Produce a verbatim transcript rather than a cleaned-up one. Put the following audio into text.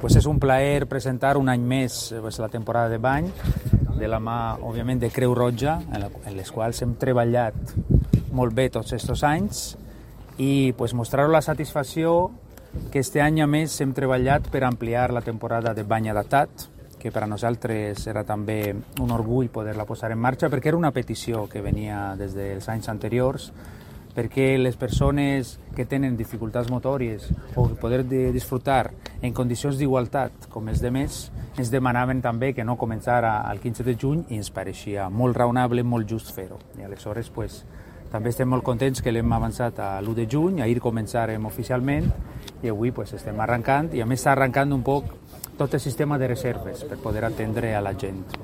pues és un plaer presentar un any més pues, la temporada de bany, de la mà, òbviament, de Creu Roja, en, la, en les quals hem treballat molt bé tots aquests anys, i pues, mostrar la satisfacció que este any a més hem treballat per ampliar la temporada de bany adaptat, que per a nosaltres era també un orgull poder-la posar en marxa, perquè era una petició que venia des dels anys anteriors, perquè les persones que tenen dificultats motòries o poder de disfrutar en condicions d'igualtat com els demés ens demanaven també que no començara el quinze de juny i ens pareixia molt raonable, molt just fer-ho. I aleshores pues, també estem molt contents que l'hem avançat a l'u de juny, ahir començarem oficialment i avui pues, estem arrencant i a més està arrencant un poc tot el sistema de reserves per poder atendre a la gent.